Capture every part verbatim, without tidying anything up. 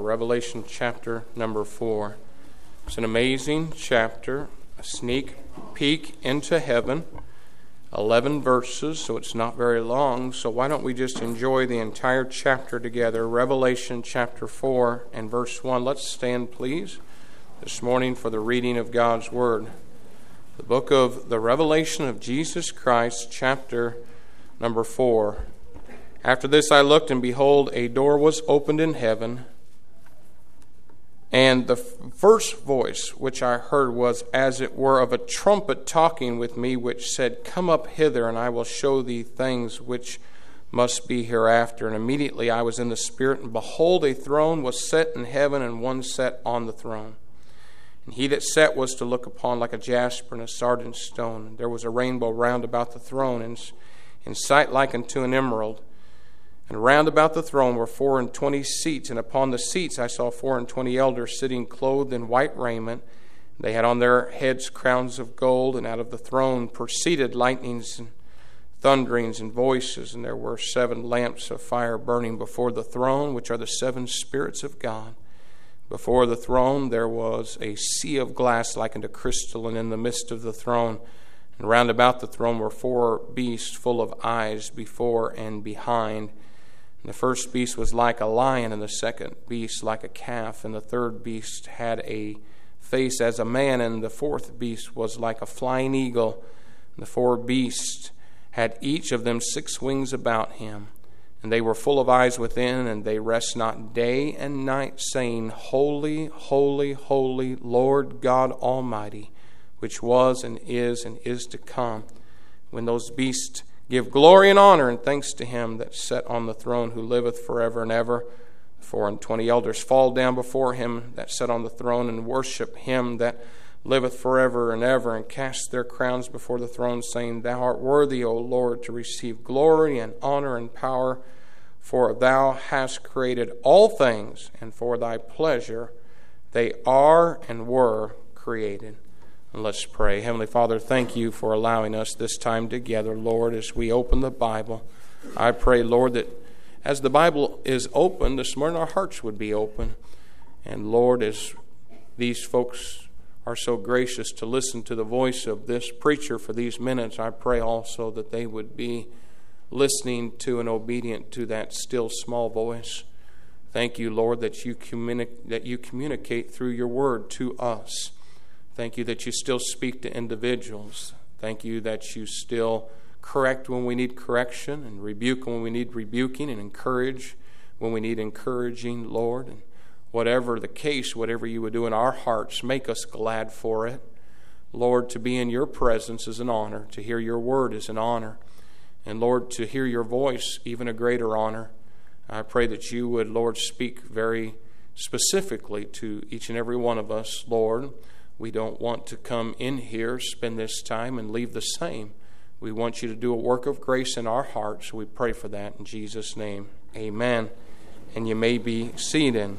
Revelation chapter number four. It's an amazing chapter, a sneak peek into heaven. eleven verses, so it's not very long. So why don't we just enjoy the entire chapter together? Revelation chapter four and verse one. Let's stand, please, this morning for the reading of God's Word. The book of the Revelation of Jesus Christ, chapter number four. After this I looked, and behold, a door was opened in heaven. And the first voice which I heard was as it were of a trumpet talking with me, which said, Come up hither, and I will show thee things which must be hereafter. And immediately I was in the Spirit, and behold, a throne was set in heaven, and one sat on the throne. And he that sat was to look upon like a jasper and a sardine stone. And there was a rainbow round about the throne, and in sight like unto an emerald. And round about the throne were four and twenty seats, and upon the seats I saw four and twenty elders sitting clothed in white raiment. They had on their heads crowns of gold, and out of the throne proceeded lightnings and thunderings and voices. And there were seven lamps of fire burning before the throne, which are the seven spirits of God. Before the throne there was a sea of glass like unto crystal, and in the midst of the throne and round about the throne were four beasts full of eyes before and behind. And the first beast was like a lion, and the second beast like a calf, and the third beast had a face as a man, and the fourth beast was like a flying eagle. And the four beasts had each of them six wings about him, and they were full of eyes within, and they rest not day and night, saying, Holy, holy, holy, Lord God Almighty, which was and is and is to come. When those beasts give glory and honor and thanks to him that sat on the throne, who liveth forever and ever. The four and twenty elders fall down before him that sat on the throne, and worship him that liveth forever and ever, and cast their crowns before the throne, saying, Thou art worthy, O Lord, to receive glory and honor and power, for thou hast created all things, and for thy pleasure they are and were created. And let's pray. Heavenly Father, thank you for allowing us this time together, Lord, as we open the Bible. I pray, Lord, that as the Bible is open this morning, our hearts would be open. And Lord, as these folks are so gracious to listen to the voice of this preacher for these minutes, I pray also that they would be listening to and obedient to that still small voice. Thank you, Lord, that you communi- that you communicate through your word to us. Thank you that you still speak to individuals. Thank you that you still correct when we need correction, and rebuke when we need rebuking, and encourage when we need encouraging, Lord. And whatever the case, whatever you would do in our hearts, make us glad for it. Lord, to be in your presence is an honor. To hear your word is an honor. And Lord, to hear your voice, even a greater honor. I pray that you would, Lord, speak very specifically to each and every one of us, Lord. We don't want to come in here, spend this time, and leave the same. We want you to do a work of grace in our hearts. We pray for that in Jesus' name. Amen. And you may be seated.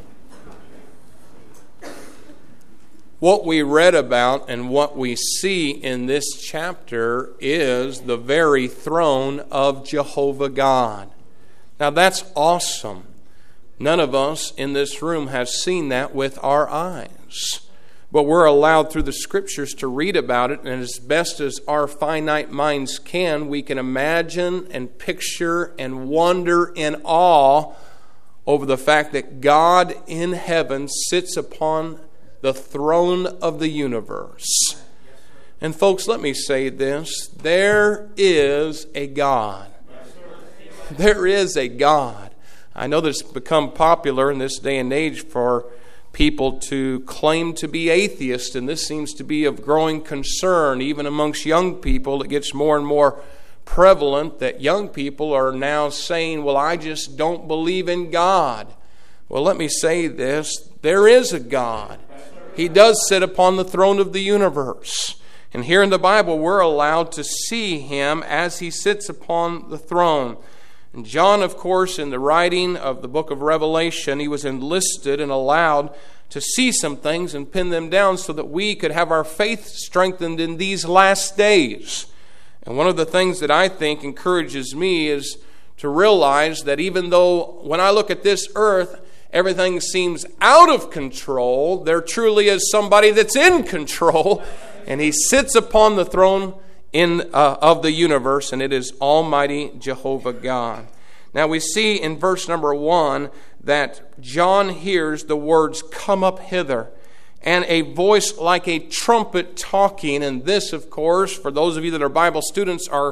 What we read about and what we see in this chapter is the very throne of Jehovah God. Now that's awesome. None of us in this room have seen that with our eyes. But we're allowed through the Scriptures to read about it, and as best as our finite minds can, we can imagine and picture and wonder in awe over the fact that God in heaven sits upon the throne of the universe. And folks, let me say this. There is a God. There is a God. I know that it's become popular in this day and age for people to claim to be atheists, and this seems to be of growing concern even amongst young people. It gets more and more prevalent that young people are now saying, well, I just don't believe in God. Well, let me say this. There is a God. He does sit upon the throne of the universe. And here in the Bible, we're allowed to see him as he sits upon the throne. And John, of course, in the writing of the book of Revelation, he was enlisted and allowed to see some things and pin them down so that we could have our faith strengthened in these last days. And one of the things that I think encourages me is to realize that even though when I look at this earth everything seems out of control, there truly is somebody that's in control, and He sits upon the throne in uh, of the universe, and it is Almighty Jehovah God. Now we see in verse number one that John hears the words, "Come up hither," and a voice like a trumpet talking. And this, of course, for those of you that are Bible students, are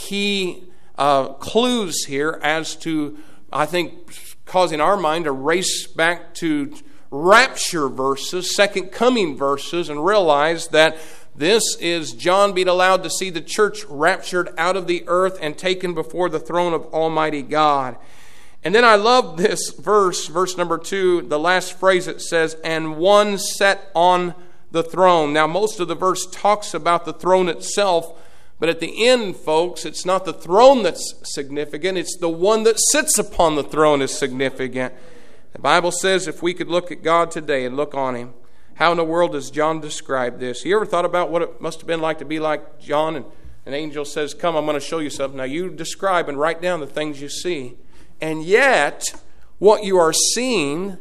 key uh, clues here as to, I think, causing our mind to race back to rapture verses, second coming verses, and realize that this is John being allowed to see the church raptured out of the earth and taken before the throne of Almighty God. And then I love this verse, verse number two, the last phrase it says, "And one sat on the throne." Now, most of the verse talks about the throne itself, but at the end, folks, it's not the throne that's significant, it's the one that sits upon the throne is significant. The Bible says if we could look at God today and look on Him, how in the world does John describe this? You ever thought about what it must have been like to be like John, and an angel says, "Come, I'm going to show you something." Now you describe and write down the things you see. And yet, what you are seeing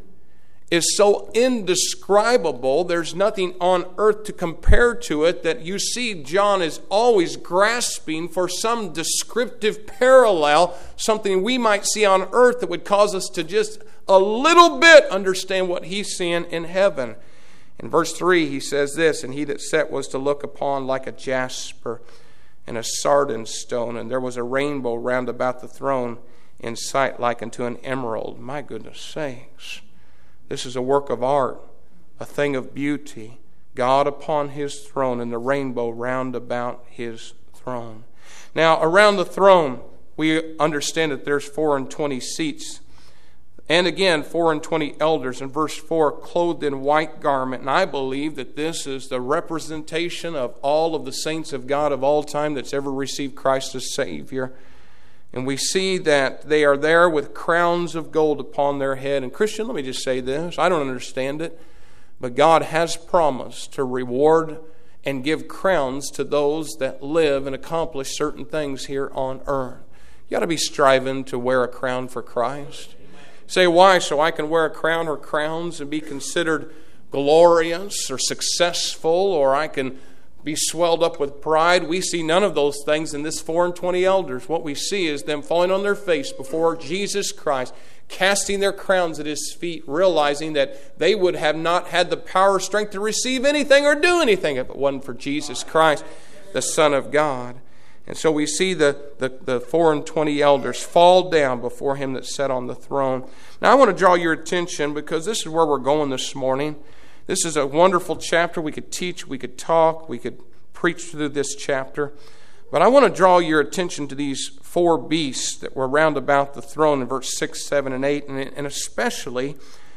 is so indescribable, there's nothing on earth to compare to it, that you see John is always grasping for some descriptive parallel, something we might see on earth that would cause us to just a little bit understand what he's seeing in heaven. In verse three, he says this, "And he that sat was to look upon like a jasper and a sardine stone, and there was a rainbow round about the throne, in sight like unto an emerald." My goodness sakes. This is a work of art, a thing of beauty. God upon His throne and the rainbow round about His throne. Now, around the throne, we understand that there's four and twenty seats. And again, four and twenty elders. In verse four, clothed in white garment. And I believe that this is the representation of all of the saints of God of all time that's ever received Christ as Savior. And we see that they are there with crowns of gold upon their head. And Christian, let me just say this. I don't understand it, but God has promised to reward and give crowns to those that live and accomplish certain things here on earth. You ought to be striving to wear a crown for Christ. Say, why? So I can wear a crown or crowns and be considered glorious or successful, or I can be swelled up with pride. We see none of those things in this four and twenty elders. What we see is them falling on their face before Jesus Christ, casting their crowns at His feet, realizing that they would have not had the power or strength to receive anything or do anything if it wasn't for Jesus Christ, the Son of God. And so we see the, the, the four and twenty elders fall down before Him that sat on the throne. Now I want to draw your attention, because this is where we're going this morning. This is a wonderful chapter. We could teach, we could talk, we could preach through this chapter. But I want to draw your attention to these four beasts that were round about the throne in verse six, seven, and eight. And, and especially,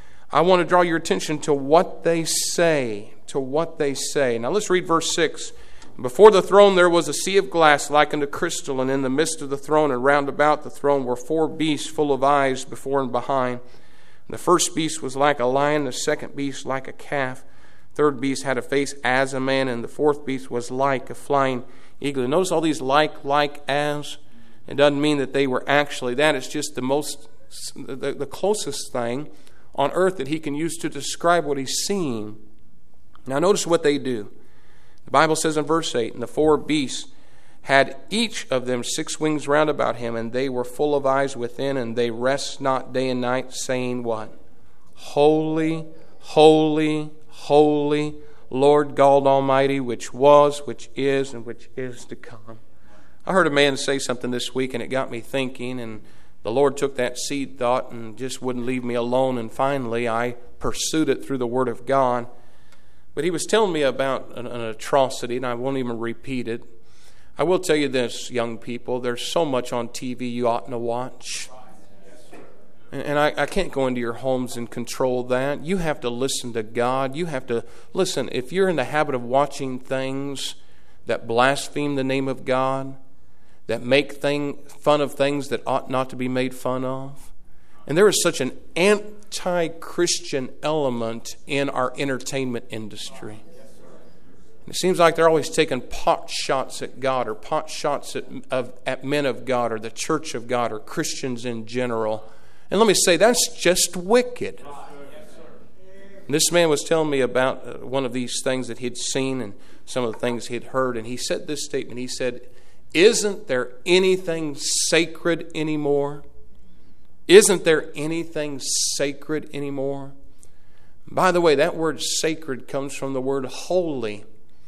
I want to draw your attention to what they say. To what they say. Now let's read verse six. "Before the throne there was a sea of glass like unto crystal, and in the midst of the throne and round about the throne were four beasts full of eyes before and behind. The first beast was like a lion, the second beast like a calf. Third beast had a face as a man, and the fourth beast was like a flying eagle." Notice all these like, like, as. It doesn't mean that they were actually that. It's just the most, the, the closest thing on earth that he can use to describe what he's seeing. Now notice what they do. The Bible says in verse eight, "And the four beasts had each of them six wings round about him, and they were full of eyes within, and they rest not day and night, saying," what? "Holy, holy, holy, Lord God Almighty, which was, which is, and which is to come." I heard a man say something this week, and it got me thinking, and the Lord took that seed thought and just wouldn't leave me alone, and finally I pursued it through the Word of God. But he was telling me about an, an atrocity, and I won't even repeat it. I will tell you this, young people, there's so much on T V you oughtn't to watch. And I, I can't go into your homes and control that. You have to listen to God. You have to listen. If you're in the habit of watching things that blaspheme the name of God, that make thing, fun of things that ought not to be made fun of, and there is such an anti-Christian element in our entertainment industry. It seems like they're always taking pot shots at God, or pot shots at, of, at men of God, or the church of God, or Christians in general. And let me say, that's just wicked. And this man was telling me about one of these things that he'd seen and some of the things he'd heard. And he said this statement. He said, isn't there anything sacred anymore? Isn't there anything sacred anymore? By the way, that word sacred comes from the word holy.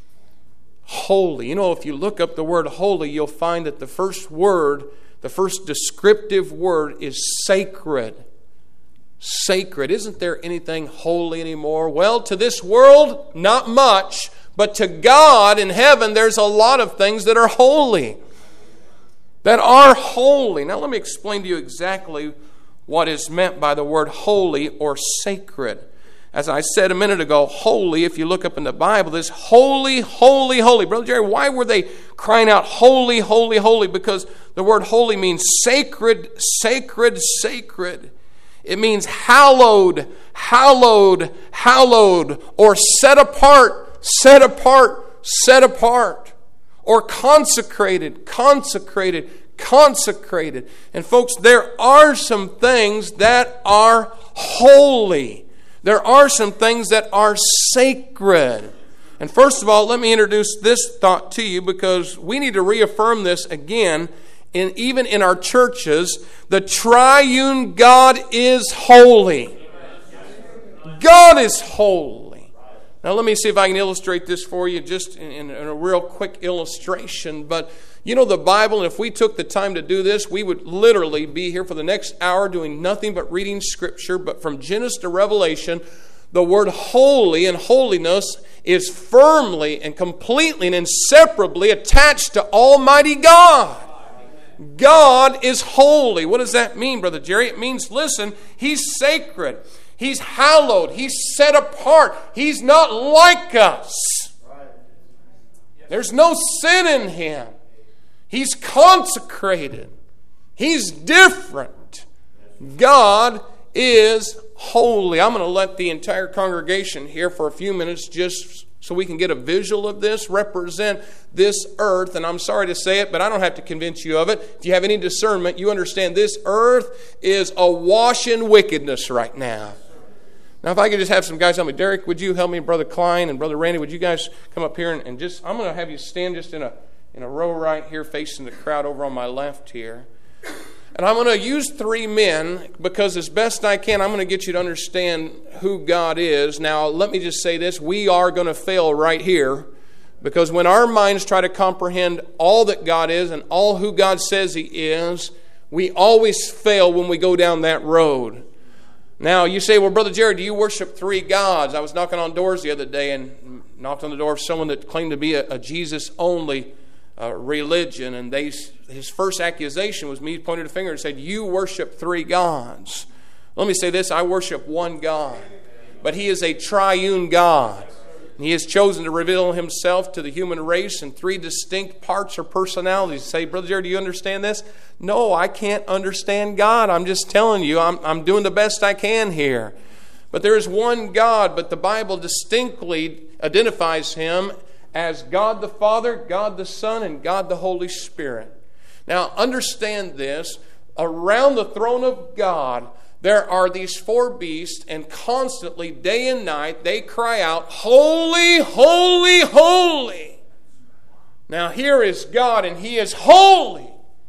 Holy. You know, if you look up the word holy, you'll find that the first word, the first descriptive word is sacred. Sacred. Isn't there anything holy anymore? Well, to this world, not much. But to God in heaven, there's a lot of things that are holy. That are holy. Now let me explain to you exactly what is meant by the word holy or sacred. As I said a minute ago, holy, if you look up in the Bible, is holy, holy, holy. Brother Jerry, why were they crying out holy, holy, holy? Because the word holy means sacred, sacred, sacred. It means hallowed, hallowed, hallowed, or set apart, set apart, set apart, or consecrated, consecrated, consecrated. And folks, there are some things that are holy. There are some things that are sacred. And first of all, let me introduce this thought to you because we need to reaffirm this again. In, even in our churches, the triune God is holy. God is holy. Now let me see if I can illustrate this for you just in, in, in a real quick illustration. But you know the Bible, and if we took the time to do this, we would literally be here for the next hour doing nothing but reading Scripture. But from Genesis to Revelation, the word holy and holiness is firmly and completely and inseparably attached to Almighty God. God is holy. What does that mean, Brother Jerry? It means, listen, He's sacred. He's hallowed. He's set apart. He's not like us. There's no sin in Him. He's consecrated. He's different. God is holy. I'm going to let the entire congregation here for a few minutes just so we can get a visual of this, represent this earth. And I'm sorry to say it, but I don't have to convince you of it. If you have any discernment, you understand this earth is awash in wickedness right now. Now, if I could just have some guys help me. Derek, would you help me? Brother Klein and Brother Randy, would you guys come up here and, and just, I'm going to have you stand just in a in a row right here facing the crowd over on my left here. And I'm going to use three men because as best I can, I'm going to get you to understand who God is. Now, let me just say this. We are going to fail right here because when our minds try to comprehend all that God is and all who God says He is, we always fail when we go down that road. Now, you say, well, Brother Jared, do you worship three gods? I was knocking on doors the other day and knocked on the door of someone that claimed to be a, a Jesus-only Uh, religion, and they his first accusation was me pointed a finger and said, you worship three gods. Let me say this, I worship one God, but He is a triune God. He has chosen to reveal Himself to the human race in three distinct parts or personalities. You say, Brother Jerry, do you understand this? No, I can't understand God. I'm just telling you, I'm, I'm doing the best I can here. But there is one God, but the Bible distinctly identifies Him as God the Father, God the Son, and God the Holy Spirit. Now, understand this. Around the throne of God, there are these four beasts, and constantly, day and night, they cry out, holy, holy, holy. Now, here is God, and He is holy.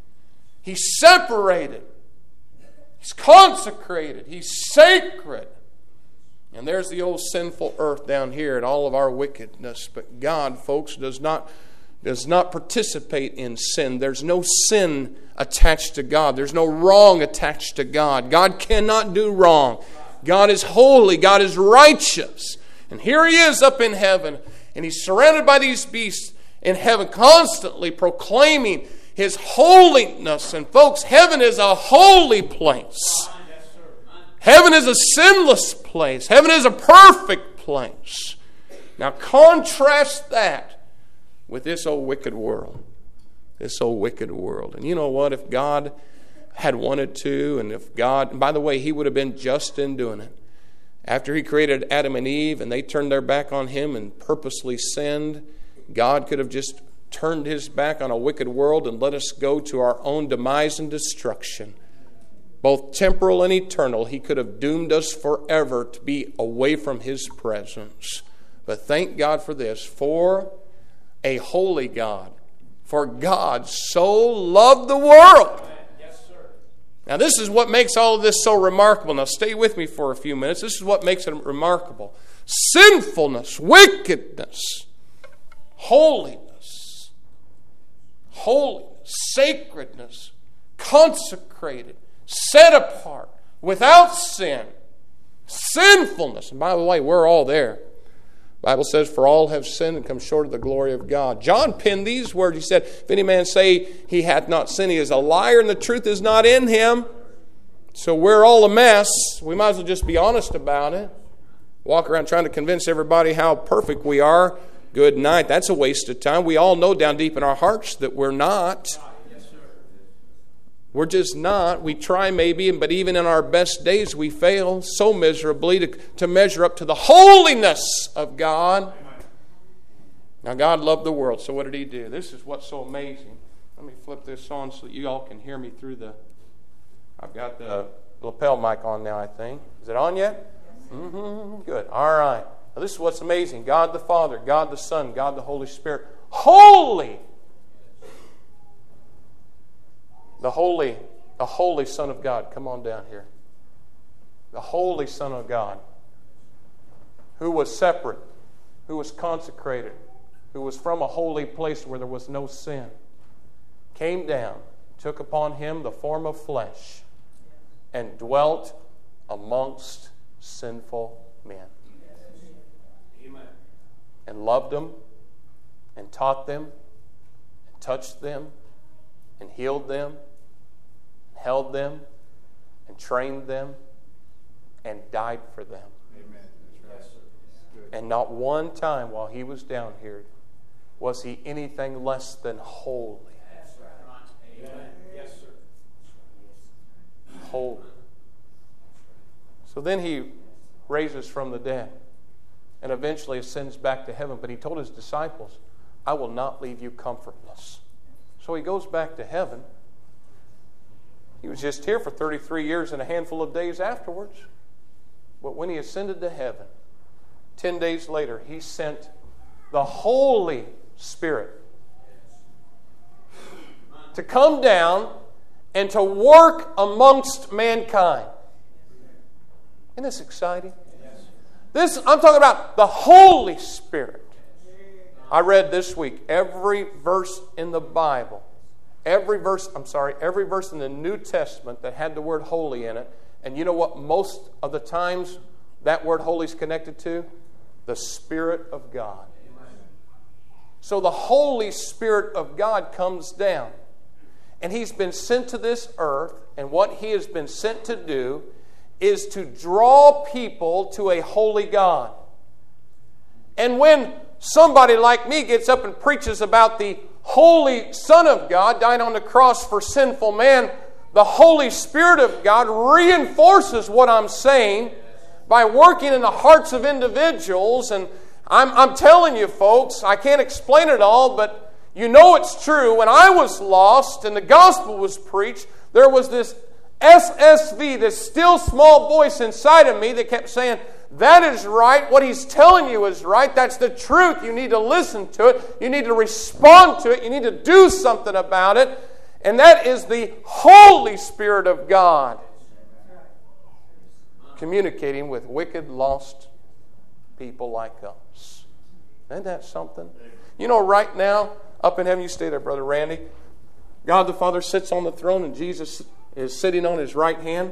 He's separated. He's consecrated. He's sacred. And there's the old sinful earth down here and all of our wickedness. But God, folks, does not, does not participate in sin. There's no sin attached to God. There's no wrong attached to God. God cannot do wrong. God is holy. God is righteous. And here He is up in heaven. And He's surrounded by these beasts in heaven, constantly proclaiming His holiness. And folks, heaven is a holy place. Heaven is a sinless place. Heaven is a perfect place. Now contrast that with this old wicked world. This old wicked world. And you know what? If God had wanted to, and if God, and by the way, He would have been just in doing it. After He created Adam and Eve and they turned their back on Him and purposely sinned, God could have just turned His back on a wicked world and let us go to our own demise and destruction. both temporal and eternal, He could have doomed us forever to be away from His presence. But thank God for this, for a holy God, for God so loved the world. Yes, sir. Now this is what makes all of this so remarkable. Now stay with me for a few minutes. This is what makes it remarkable. Sinfulness, wickedness, holiness, holiness, sacredness, consecrated, set apart, without sin, sinfulness. And by the way, we're all there. The Bible says, for all have sinned and come short of the glory of God. John penned these words. He said, if any man say he hath not sinned, he is a liar and the truth is not in him. So we're all a mess. We might as well just be honest about it. Walk around trying to convince everybody how perfect we are. Good night. That's a waste of time. We all know down deep in our hearts that we're not. We're just not. We try maybe, but even in our best days we fail so miserably to, to measure up to the holiness of God. Now God loved the world, so what did He do? This is what's so amazing. Let me flip this on so that you all can hear me through the... I've got the lapel mic on now, I think. Is it on yet? Mm-hmm. Good. All right. Now this is what's amazing. God the Father, God the Son, God the Holy Spirit. Holy! The holy, the holy Son of God. Come on down here. The holy Son of God, who was separate, who was consecrated, who was from a holy place where there was no sin, came down, took upon Him the form of flesh, and dwelt amongst sinful men. Amen. And loved them, and taught them, and touched them, and healed them, held them, and trained them, and died for them. Amen. Yes, sir. And not one time while He was down here was He anything less than holy. That's right. Amen. Yes, sir. Holy. So then He raises from the dead and eventually ascends back to heaven. But He told His disciples, I will not leave you comfortless. So He goes back to heaven. He was just here for thirty-three years and a handful of days afterwards. But when He ascended to heaven, ten days later, He sent the Holy Spirit to come down and to work amongst mankind. Isn't this exciting? This, I'm talking about the Holy Spirit. I read this week every verse in the Bible, every verse, I'm sorry, every verse in the New Testament that had the word holy in it. And you know what most of the times that word holy is connected to? The Spirit of God. So the Holy Spirit of God comes down. And He's been sent to this earth. And what He has been sent to do is to draw people to a holy God. And when somebody like me gets up and preaches about the Holy Son of God died on the cross for sinful man, the Holy Spirit of God reinforces what I'm saying by working in the hearts of individuals. And I'm, I'm telling you, folks, I can't explain it all, but you know it's true. When I was lost and the gospel was preached, there was this S S V, this still small voice inside of me that kept saying, that is right. What He's telling you is right. That's the truth. You need to listen to it. You need to respond to it. You need to do something about it. And that is the Holy Spirit of God communicating with wicked, lost people like us. Isn't that something? You know, right now, up in heaven, you stay there, Brother Randy. God the Father sits on the throne and Jesus is sitting on His right hand.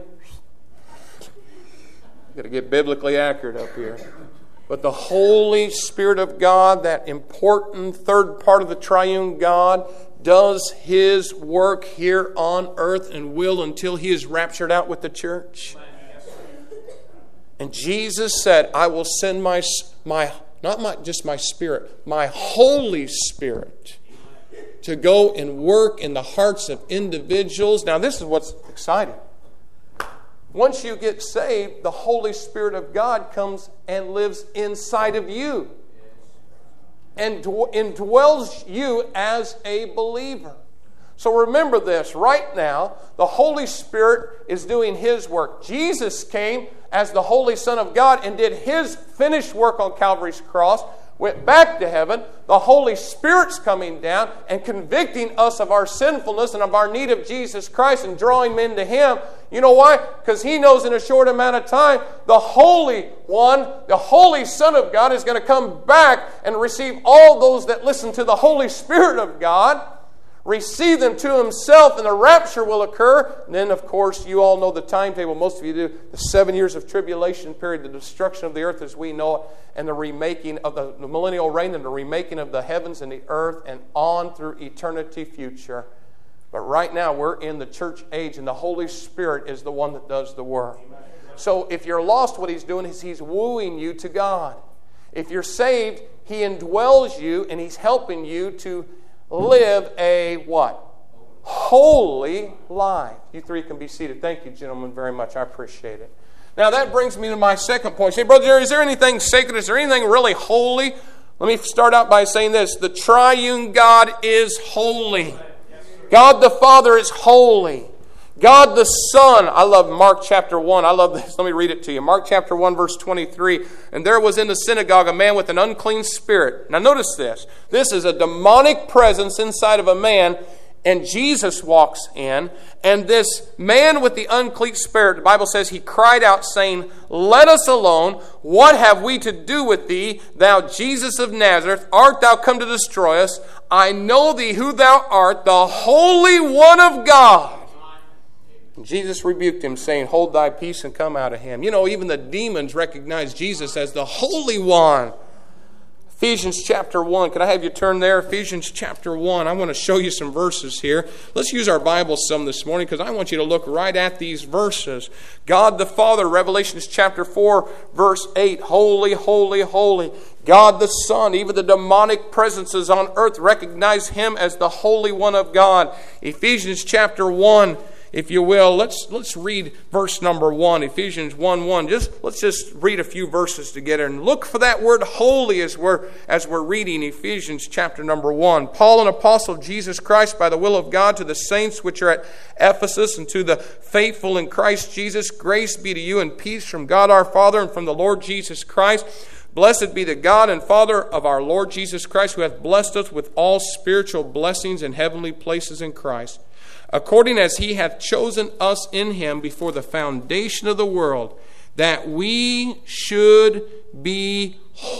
Got to get biblically accurate up here. But the Holy Spirit of God, that important third part of the triune God, does His work here on earth and will until He is raptured out with the church. And Jesus said, I will send my, my not my, just my Spirit, my Holy Spirit to go and work in the hearts of individuals. Now this is what's exciting. Once you get saved, the Holy Spirit of God comes and lives inside of you and indwells you as a believer. So remember this, right now, the Holy Spirit is doing His work. Jesus came as the Holy Son of God and did His finished work on Calvary's cross, went back to heaven. The Holy Spirit's coming down and convicting us of our sinfulness and of our need of Jesus Christ and drawing men to Him. You know why? Because He knows in a short amount of time, the Holy One, the Holy Son of God, is going to come back and receive all those that listen to the Holy Spirit of God, receive them to Himself, and the rapture will occur. And then, of course, you all know the timetable. Most of you do. The seven years of tribulation period, the destruction of the earth as we know it, and the remaking of the, the millennial reign, and the remaking of the heavens and the earth, and on through eternity future. But right now, we're in the church age, and the Holy Spirit is the one that does the work. So if you're lost, what He's doing is He's wooing you to God. If you're saved, He indwells you, and He's helping you to live a what? Holy life. You three can be seated. Thank you, gentlemen, very much. I appreciate it. Now that brings me to my second point. Say, Brother Jerry, is there anything sacred? Is there anything really holy? Let me start out by saying this. The triune God is holy. God the Father is holy. God the Son, I love Mark chapter one. I love this. Let me read it to you. Mark chapter one, verse twenty-three. And there was in the synagogue a man with an unclean spirit. Now notice this. This is a demonic presence inside of a man. And Jesus walks in. And this man with the unclean spirit, the Bible says, he cried out saying, "Let us alone. What have we to do with thee, thou Jesus of Nazareth? Art thou come to destroy us? I know thee who thou art, the Holy One of God." Jesus rebuked him, saying, "Hold thy peace and come out of him." You know, even the demons recognize Jesus as the Holy One. Ephesians chapter one. Can I have you turn there? Ephesians chapter one. I want to show you some verses here. Let's use our Bibles some this morning because I want you to look right at these verses. God the Father, Revelations chapter four, verse eight. Holy, holy, holy. God the Son, even the demonic presences on earth recognize Him as the Holy One of God. Ephesians chapter one. If you will, let's let's read verse number one, Ephesians one one. Just let's just read a few verses together and look for that word holy as we're as we're reading Ephesians chapter number one. Paul, an apostle of Jesus Christ, by the will of God, to the saints which are at Ephesus, and to the faithful in Christ Jesus, grace be to you and peace from God our Father and from the Lord Jesus Christ. Blessed be the God and Father of our Lord Jesus Christ, who hath blessed us with all spiritual blessings in heavenly places in Christ, according as He hath chosen us in Him before the foundation of the world, that we should be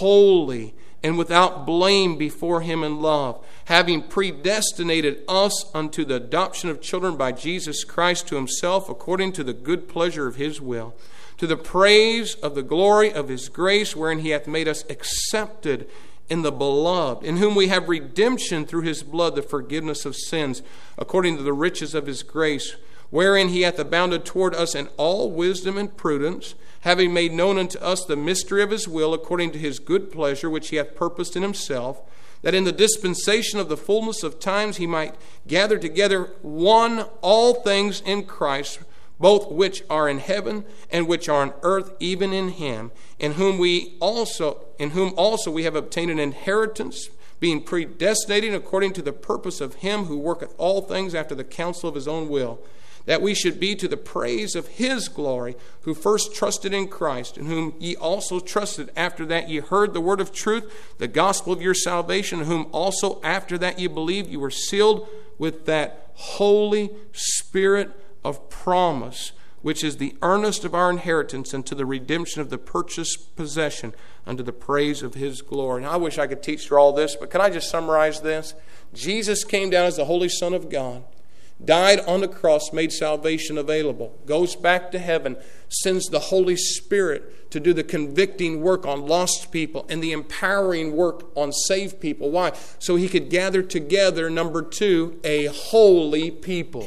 holy and without blame before Him in love, having predestinated us unto the adoption of children by Jesus Christ to Himself, according to the good pleasure of His will, to the praise of the glory of His grace, wherein He hath made us accepted in the Beloved, in whom we have redemption through His blood, the forgiveness of sins, according to the riches of His grace, wherein He hath abounded toward us in all wisdom and prudence, having made known unto us the mystery of His will, according to His good pleasure, which He hath purposed in Himself, that in the dispensation of the fullness of times He might gather together one all things in Christ, both which are in heaven and which are on earth, even in Him, in whom we also, in whom also we have obtained an inheritance, being predestinated according to the purpose of Him who worketh all things after the counsel of His own will, that we should be to the praise of His glory, who first trusted in Christ, in whom ye also trusted after that ye heard the word of truth, the gospel of your salvation, in whom also after that ye believed, you were sealed with that Holy Spirit of promise, which is the earnest of our inheritance unto the redemption of the purchased possession unto the praise of His glory. Now, I wish I could teach through all this, but can I just summarize this? Jesus came down as the Holy Son of God, died on the cross, made salvation available, goes back to heaven, sends the Holy Spirit to do the convicting work on lost people and the empowering work on saved people. Why? So He could gather together, number two, a holy people.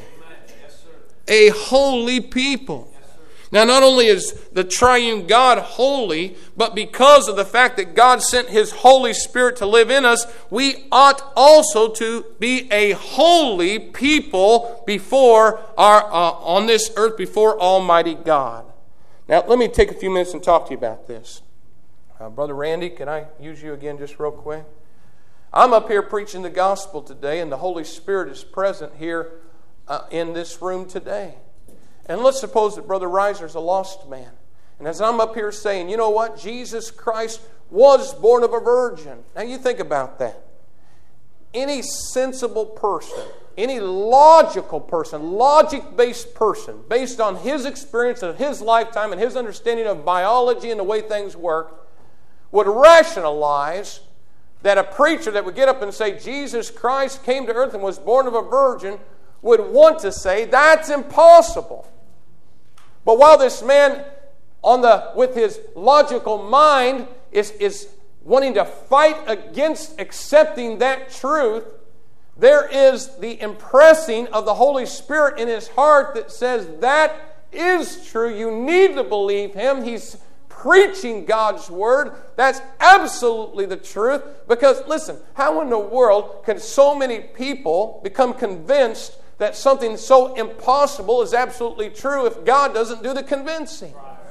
A holy people. Now, not only is the triune God holy, but because of the fact that God sent His Holy Spirit to live in us, we ought also to be a holy people before our uh, on this earth before Almighty God. Now, let me take a few minutes and talk to you about this. Uh, Brother Randy, can I use you again just real quick? I'm up here preaching the gospel today, and the Holy Spirit is present here uh, in this room today. And let's suppose that Brother Reiser's a lost man. And as I'm up here saying, you know what? Jesus Christ was born of a virgin. Now you think about that. Any sensible person, any logical person, logic-based person, based on his experience of his lifetime and his understanding of biology and the way things work, would rationalize that a preacher that would get up and say Jesus Christ came to earth and was born of a virgin would want to say that's impossible. But while this man on the with his logical mind is, is wanting to fight against accepting that truth, there is the impressing of the Holy Spirit in his heart that says that is true. You need to believe him. He's preaching God's Word. That's absolutely the truth. Because, listen, how in the world can so many people become convinced that something so impossible is absolutely true if God doesn't do the convincing?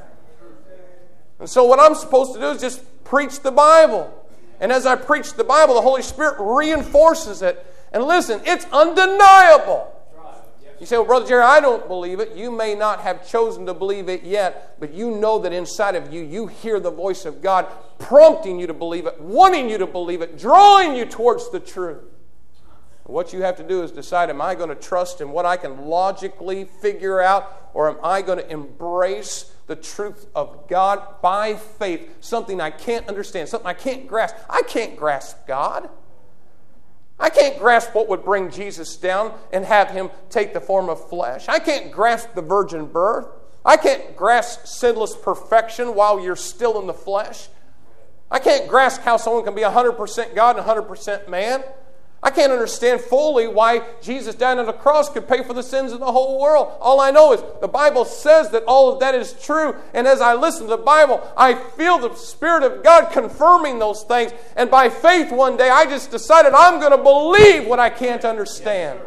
And so what I'm supposed to do is just preach the Bible. And as I preach the Bible, the Holy Spirit reinforces it. And listen, it's undeniable. You say, well, Brother Jerry, I don't believe it. You may not have chosen to believe it yet, but you know that inside of you, you hear the voice of God prompting you to believe it, wanting you to believe it, drawing you towards the truth. What you have to do is decide, am I going to trust in what I can logically figure out, or am I going to embrace the truth of God by faith, something I can't understand, something I can't grasp. I can't grasp God. I can't grasp what would bring Jesus down and have him take the form of flesh. I can't grasp the virgin birth. I can't grasp sinless perfection while you're still in the flesh. I can't grasp how someone can be one hundred percent God and one hundred percent man. I can't understand fully why Jesus died on the cross could pay for the sins of the whole world. All I know is the Bible says that all of that is true. And as I listen to the Bible, I feel the Spirit of God confirming those things. And by faith one day, I just decided I'm going to believe what I can't understand.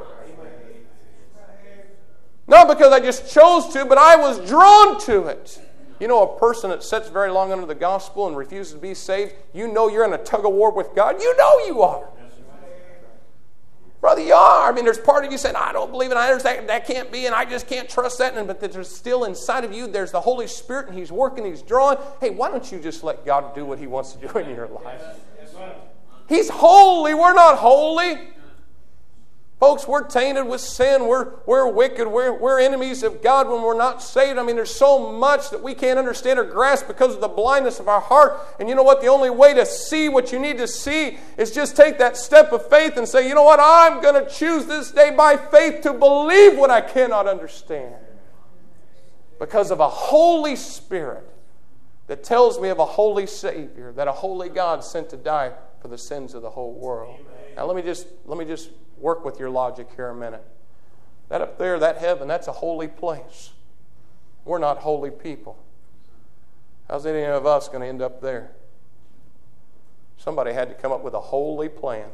Not because I just chose to, but I was drawn to it. You know, a person that sits very long under the gospel and refuses to be saved, you know you're in a tug of war with God. You know you are. Brother, you are. I mean, there's part of you saying, I don't believe it, I understand that can't be, and I just can't trust that. And but there's still inside of you, there's the Holy Spirit, and He's working, He's drawing. Hey, why don't you just let God do what He wants to do in your life? He's holy. We're not holy. Folks, we're tainted with sin. We're, we're wicked. We're, we're enemies of God when we're not saved. I mean, there's so much that we can't understand or grasp because of the blindness of our heart. And you know what? The only way to see what you need to see is just take that step of faith and say, you know what? I'm going to choose this day by faith to believe what I cannot understand. Because of a Holy Spirit that tells me of a holy Savior, that a holy God sent to die for the sins of the whole world. Amen. Now let me just let me just work with your logic here a minute. That up there, that heaven, that's a holy place. We're not holy people. How's any of us going to end up there? Somebody had to come up with a holy plan.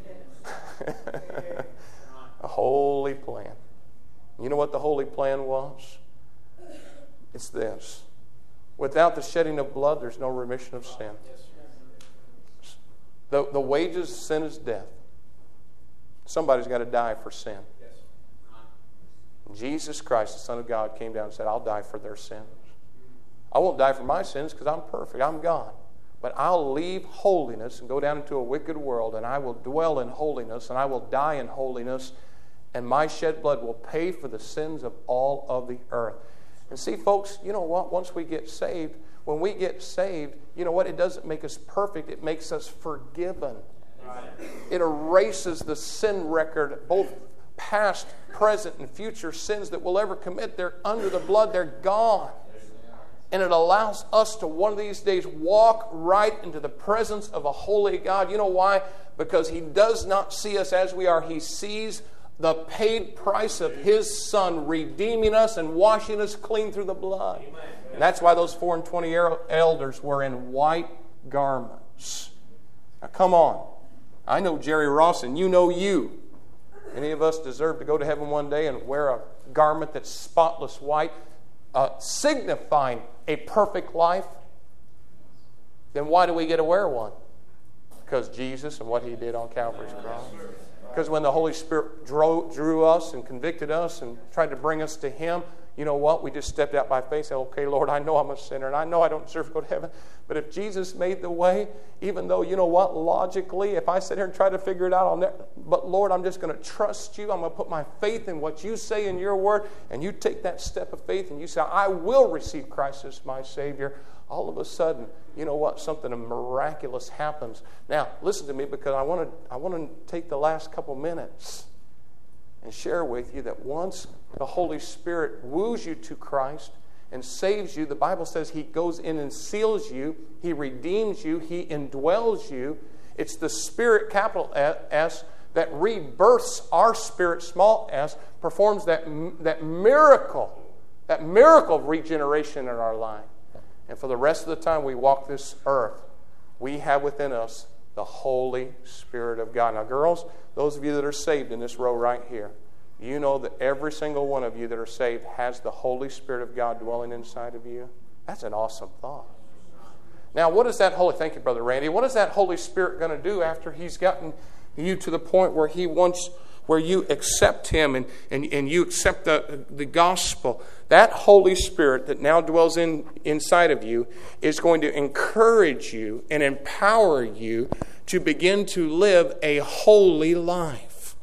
A holy plan. You know what the holy plan was? It's this. Without the shedding of blood, there's no remission of sin. The, the wages of sin is death. Somebody's got to die for sin. Jesus Christ, the Son of God, came down and said, I'll die for their sins. I won't die for my sins because I'm perfect. I'm God. But I'll leave holiness and go down into a wicked world, and I will dwell in holiness, and I will die in holiness, and my shed blood will pay for the sins of all of the earth. And see, folks, you know what? Once we get saved, when we get saved, you know what? It doesn't make us perfect. It makes us forgiven. Right. It erases the sin record, both past, present, and future sins that we'll ever commit. They're under the blood. They're gone. And it allows us to one of these days walk right into the presence of a holy God. You know why? Because He does not see us as we are. He sees the paid price of His Son redeeming us and washing us clean through the blood. Amen. And that's why those four and twenty elders were in white garments. Now come on. I know Jerry Ross and you know you. Any of us deserve to go to heaven one day and wear a garment that's spotless white, uh, signifying a perfect life? Then why do we get to wear one? Because Jesus and what He did on Calvary's cross. Because when the Holy Spirit drew, drew us and convicted us and tried to bring us to Him, you know what? We just stepped out by faith and said, okay, Lord, I know I'm a sinner and I know I don't deserve to go to heaven. But if Jesus made the way, even though, you know what, logically, if I sit here and try to figure it out, I'll never, but Lord, I'm just going to trust You. I'm going to put my faith in what You say in Your word. And you take that step of faith and you say, I will receive Christ as my Savior. All of a sudden, you know what? Something miraculous happens. Now, listen to me, because I want to I want to take the last couple minutes and share with you that once the Holy Spirit woos you to Christ and saves you, the Bible says He goes in and seals you, He redeems you, He indwells you. It's the Spirit, capital S, that rebirths our spirit, small s, performs that, that miracle, that miracle of regeneration in our life. And for the rest of the time we walk this earth, we have within us the Holy Spirit of God. Now, girls, those of you that are saved in this row right here, you know that every single one of you that are saved has the Holy Spirit of God dwelling inside of you. That's an awesome thought. Now, what is that Holy... Thank you, Brother Randy. What is that Holy Spirit going to do after He's gotten you to the point where He wants... where you accept Him and, and, and you accept the, the gospel? That Holy Spirit that now dwells in inside of you is going to encourage you and empower you to begin to live a holy life.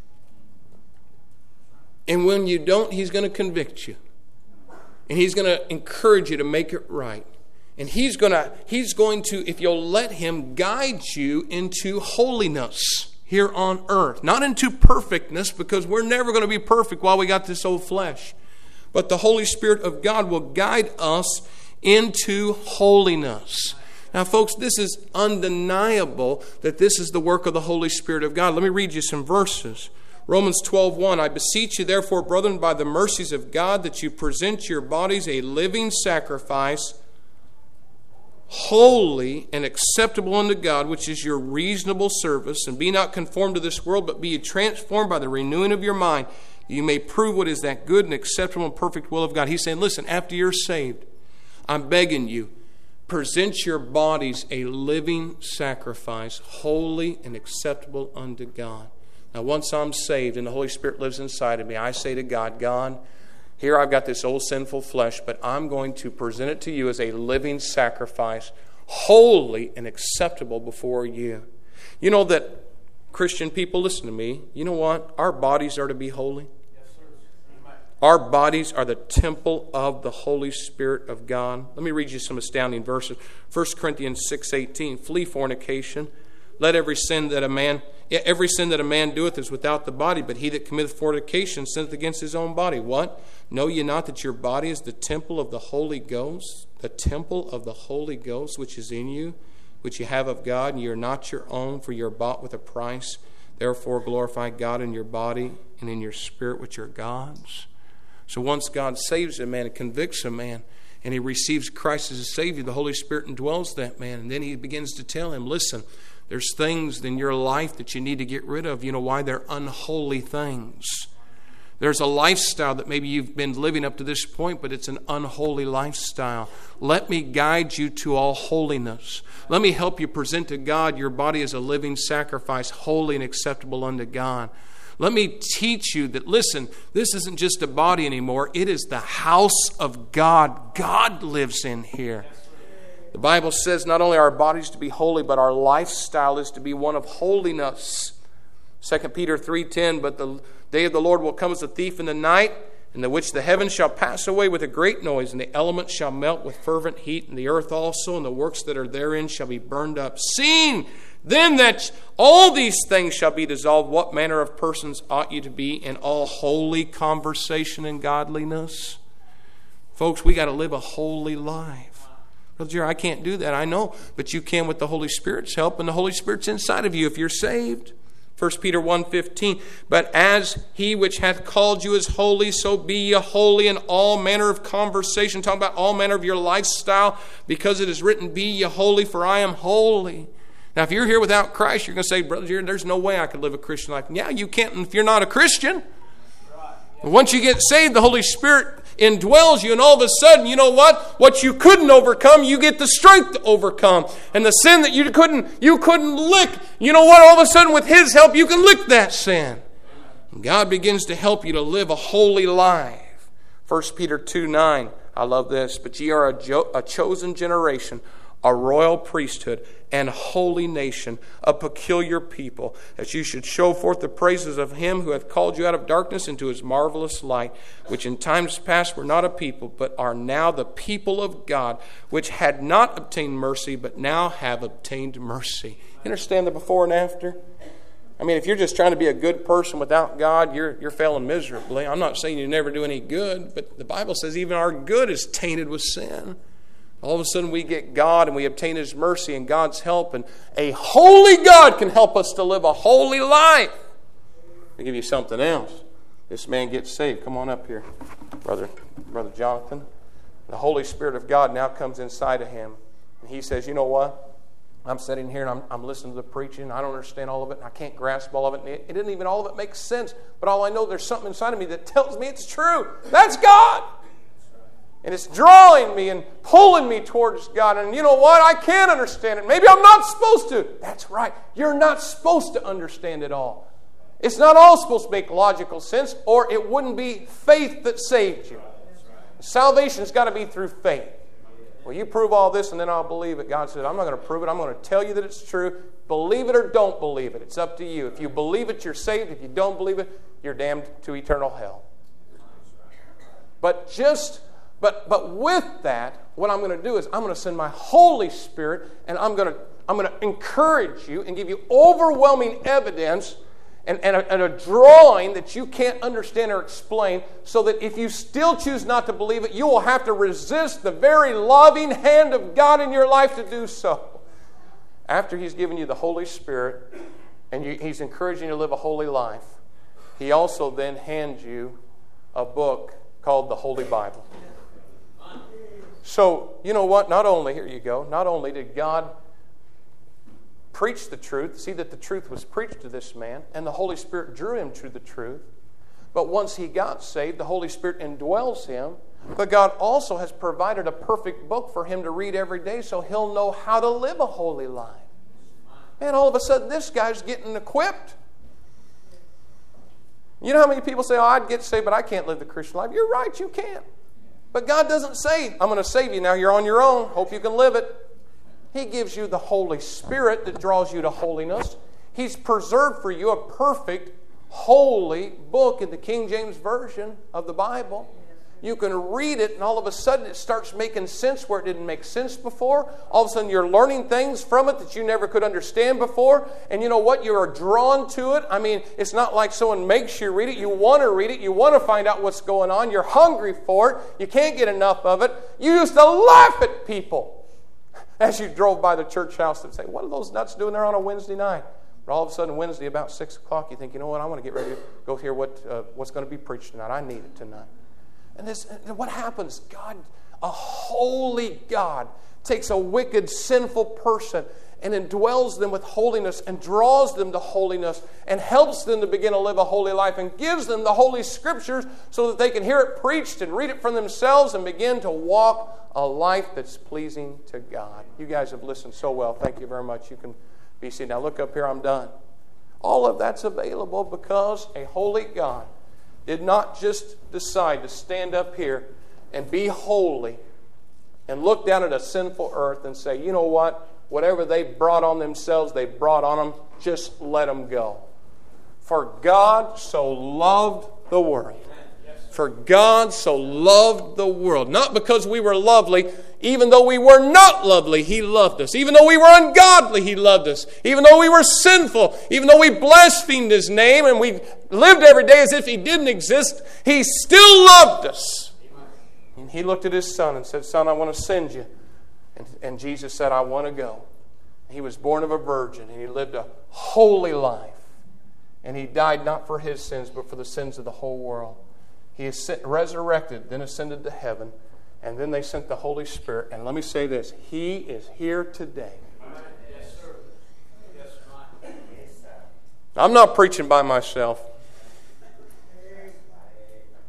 And when you don't, He's going to convict you. And He's going to encourage you to make it right. And He's going to, He's going to, if you'll let Him, guide you into holiness here on earth. Not into perfectness, because we're never going to be perfect while we got this old flesh. But the Holy Spirit of God will guide us into holiness. Now, folks, this is undeniable that this is the work of the Holy Spirit of God. Let me read you some verses. Romans twelve one, I beseech you, therefore, brethren, by the mercies of God, that you present your bodies a living sacrifice, holy and acceptable unto God, which is your reasonable service. And be not conformed to this world, but be ye transformed by the renewing of your mind, that you may prove what is that good and acceptable and perfect will of God. He's saying, listen, after you're saved, I'm begging you, present your bodies a living sacrifice, holy and acceptable unto God. Now, once I'm saved and the Holy Spirit lives inside of me, I say to God, God, here I've got this old sinful flesh, but I'm going to present it to You as a living sacrifice, holy and acceptable before You. You know that, Christian people, listen to me. You know what? Our bodies are to be holy. Yes, sir. Amen. Our bodies are the temple of the Holy Spirit of God. Let me read you some astounding verses. First Corinthians six eighteen, flee fornication. Let every sin that a man, every sin that a man doeth is without the body, but he that committeth fornication sinneth against his own body. What? Know ye not that your body is the temple of the Holy Ghost? The temple of the Holy Ghost which is in you, which you have of God, and ye are not your own, for ye are bought with a price. Therefore glorify God in your body and in your spirit, which are God's. So once God saves a man and convicts a man, and he receives Christ as a Savior, the Holy Spirit indwells that man, and then He begins to tell him, listen, there's things in your life that you need to get rid of. You know why? They're unholy things. There's a lifestyle that maybe you've been living up to this point, but it's an unholy lifestyle. Let me guide you to all holiness. Let me help you present to God your body as a living sacrifice, holy and acceptable unto God. Let me teach you that, listen, this isn't just a body anymore. It is the house of God. God lives in here. The Bible says not only are our bodies to be holy, but our lifestyle is to be one of holiness. Second Peter three ten, but the day of the Lord will come as a thief in the night, in the which the heavens shall pass away with a great noise, and the elements shall melt with fervent heat, and the earth also, and the works that are therein shall be burned up. Seeing then that all these things shall be dissolved, what manner of persons ought you to be in all holy conversation and godliness? Folks, we got to live a holy life. Brother Jerry, I can't do that. I know, but you can with the Holy Spirit's help, and the Holy Spirit's inside of you if you're saved. First Peter one fifteen, but as He which hath called you is holy, so be ye holy in all manner of conversation. Talking about all manner of your lifestyle, because it is written, be ye holy, for I am holy. Now, if you're here without Christ, you're going to say, Brother Jerry, there's no way I could live a Christian life. Yeah, you can't if you're not a Christian. Once you get saved, the Holy Spirit indwells you, and all of a sudden, you know what? What you couldn't overcome, you get the strength to overcome. And the sin that you couldn't, you couldn't lick, you know what? All of a sudden, with His help, you can lick that sin. And God begins to help you to live a holy life. First Peter two nine, I love this. But ye are a, jo- a chosen generation, a royal priesthood, and holy nation, a peculiar people, that you should show forth the praises of Him who hath called you out of darkness into His marvelous light, which in times past were not a people, but are now the people of God, which had not obtained mercy, but now have obtained mercy. You understand the before and after? I mean, if you're just trying to be a good person without God, you're you're failing miserably. I'm not saying you never do any good, but the Bible says even our good is tainted with sin. All of a sudden we get God and we obtain His mercy and God's help, and a holy God can help us to live a holy life. I'll give you something else. This man gets saved. Come on up here, brother, brother Jonathan. The Holy Spirit of God now comes inside of him, and he says, you know what? I'm sitting here and I'm, I'm listening to the preaching. I don't understand all of it, and I can't grasp all of it. And it, it didn't even all of it make sense. But all I know, there's something inside of me that tells me it's true. That's God. And it's drawing me and pulling me towards God. And you know what? I can't understand it. Maybe I'm not supposed to. That's right. You're not supposed to understand it all. It's not all supposed to make logical sense, or it wouldn't be faith that saved you. Salvation's got to be through faith. Well, you prove all this and then I'll believe it. God said, I'm not going to prove it. I'm going to tell you that it's true. Believe it or don't believe it. It's up to you. If you believe it, you're saved. If you don't believe it, you're damned to eternal hell. But just, but but with that, what I'm going to do is I'm going to send my Holy Spirit, and I'm going to I'm going to encourage you and give you overwhelming evidence and, and, a, and a drawing that you can't understand or explain, so that if you still choose not to believe it, you will have to resist the very loving hand of God in your life to do so. After He's given you the Holy Spirit and you, He's encouraging you to live a holy life, He also then hands you a book called the Holy Bible. So, you know what? Not only, here you go, not only did God preach the truth, see that the truth was preached to this man, and the Holy Spirit drew him to the truth, but once he got saved, the Holy Spirit indwells him, but God also has provided a perfect book for him to read every day so he'll know how to live a holy life. Man, all of a sudden this guy's getting equipped. You know how many people say, oh, I'd get saved, but I can't live the Christian life. You're right, you can't. But God doesn't say, I'm going to save you now, you're on your own, hope you can live it. He gives you the Holy Spirit that draws you to holiness. He's preserved for you a perfect, holy book in the King James Version of the Bible. You can read it, and all of a sudden it starts making sense where it didn't make sense before. All of a sudden you're learning things from it that you never could understand before. And you know what? You are drawn to it. I mean, it's not like someone makes you read it. You want to read it. You want to find out what's going on. You're hungry for it. You can't get enough of it. You used to laugh at people as you drove by the church house and say, what are those nuts doing there on a Wednesday night? But all of a sudden, Wednesday about six o'clock, you think, you know what, I want to get ready to go hear what uh, what's going to be preached tonight. I need it tonight. And this, and what happens? God, a holy God, takes a wicked, sinful person and indwells them with holiness and draws them to holiness and helps them to begin to live a holy life and gives them the Holy Scriptures so that they can hear it preached and read it for themselves and begin to walk a life that's pleasing to God. You guys have listened so well. Thank you very much. You can be seated. Now look up here. I'm done. All of that's available because a holy God did not just decide to stand up here and be holy and look down at a sinful earth and say, you know what? Whatever they brought on themselves, they brought on them. Just let them go. For God so loved the world. For God so loved the world. Not because we were lovely. Even though we were not lovely, He loved us. Even though we were ungodly, He loved us. Even though we were sinful, even though we blasphemed His name and we lived every day as if He didn't exist, He still loved us. And He looked at His Son and said, Son, I want to send you. And, and Jesus said, I want to go. He was born of a virgin and He lived a holy life. And He died not for His sins, but for the sins of the whole world. He is resurrected, then ascended to heaven, and then they sent the Holy Spirit. And let me say this, He is here today. Yes, sir. Yes, sir. I'm not preaching by myself.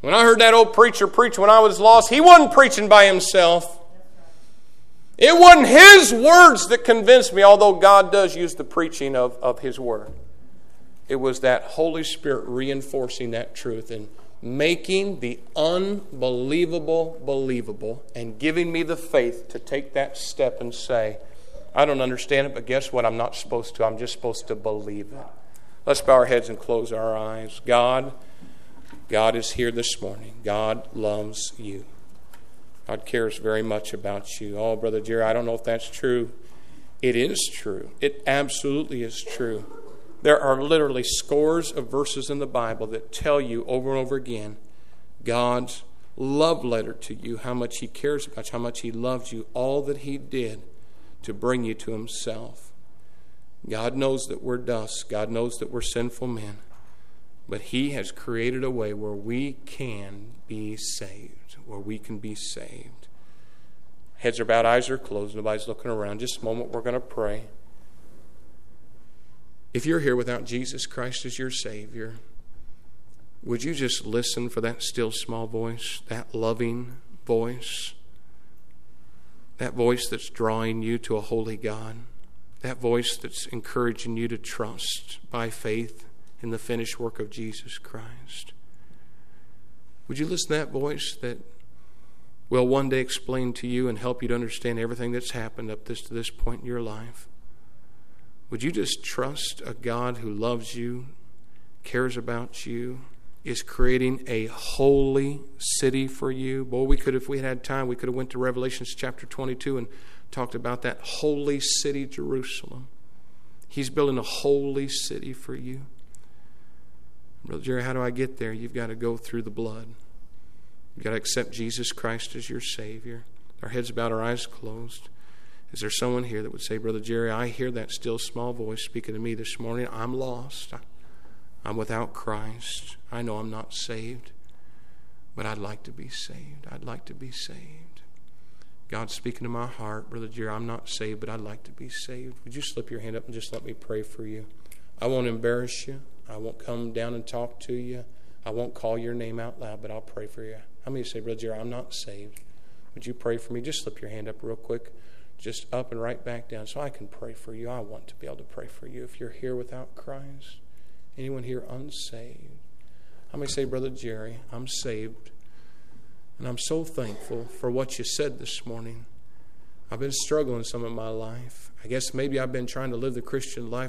When I heard that old preacher preach when I was lost, he wasn't preaching by himself. It wasn't his words that convinced me, although God does use the preaching of, of his word. It was that Holy Spirit reinforcing that truth and making the unbelievable believable and giving me the faith to take that step and say, I don't understand it, but guess what? I'm not supposed to. I'm just supposed to believe it. Let's bow our heads and close our eyes. God, God is here this morning. God loves you. God cares very much about you. Oh, Brother Jerry, I don't know if that's true. It is true. It absolutely is true. There are literally scores of verses in the Bible that tell you over and over again God's love letter to you, how much He cares about you, how much He loves you, all that He did to bring you to Himself. God knows that we're dust. God knows that we're sinful men. But He has created a way where we can be saved, where we can be saved. Heads are bowed, eyes are closed, nobody's looking around. Just a moment, we're going to pray. If you're here without Jesus Christ as your Savior, would you just listen for that still small voice, that loving voice, that voice that's drawing you to a holy God, that voice that's encouraging you to trust by faith in the finished work of Jesus Christ? Would you listen to that voice that will one day explain to you and help you to understand everything that's happened up this to this point in your life? Would you just trust a God who loves you, cares about you, is creating a holy city for you? Boy, we could, if we had time, we could have went to Revelation chapter twenty-two and talked about that holy city, Jerusalem. He's building a holy city for you. Brother Jerry, how do I get there? You've got to go through the blood. You've got to accept Jesus Christ as your Savior. Our heads bowed, our eyes closed. Is there someone here that would say, Brother Jerry, I hear that still small voice speaking to me this morning. I'm lost. I'm without Christ. I know I'm not saved, but I'd like to be saved. I'd like to be saved. God's speaking to my heart. Brother Jerry, I'm not saved, but I'd like to be saved. Would you slip your hand up and just let me pray for you? I won't embarrass you. I won't come down and talk to you. I won't call your name out loud, but I'll pray for you. How many say, Brother Jerry, I'm not saved? Would you pray for me? Just slip your hand up real quick. Just up and right back down so I can pray for you. I want to be able to pray for you. If you're here without Christ, anyone here unsaved, how many say, Brother Jerry, I'm saved, and I'm so thankful for what you said this morning. I've been struggling some of my life. I guess maybe I've been trying to live the Christian life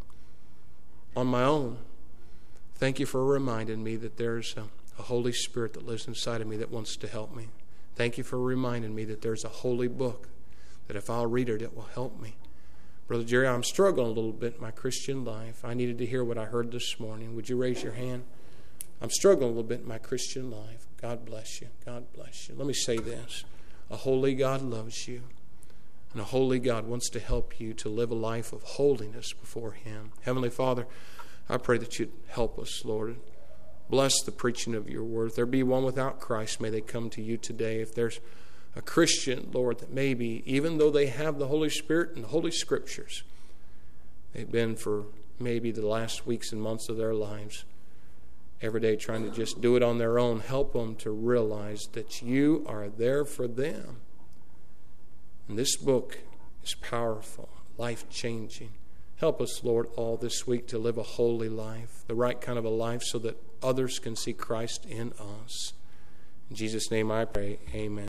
on my own. Thank you for reminding me that there's a, a Holy Spirit that lives inside of me that wants to help me. Thank you for reminding me that there's a holy book that if I'll read it, it will help me. Brother Jerry, I'm struggling a little bit in my Christian life. I needed to hear what I heard this morning. Would you raise your hand? I'm struggling a little bit in my Christian life. God bless you. God bless you. Let me say this. A holy God loves you. And a holy God wants to help you to live a life of holiness before Him. Heavenly Father, I pray that You'd help us, Lord. Bless the preaching of Your word. If there be one without Christ, may they come to You today. If there's a Christian, Lord, that maybe, even though they have the Holy Spirit and the Holy Scriptures, they've been for maybe the last weeks and months of their lives, every day trying to just do it on their own. Help them to realize that You are there for them. And this book is powerful, life-changing. Help us, Lord, all this week to live a holy life, the right kind of a life so that others can see Christ in us. In Jesus' name I pray, amen.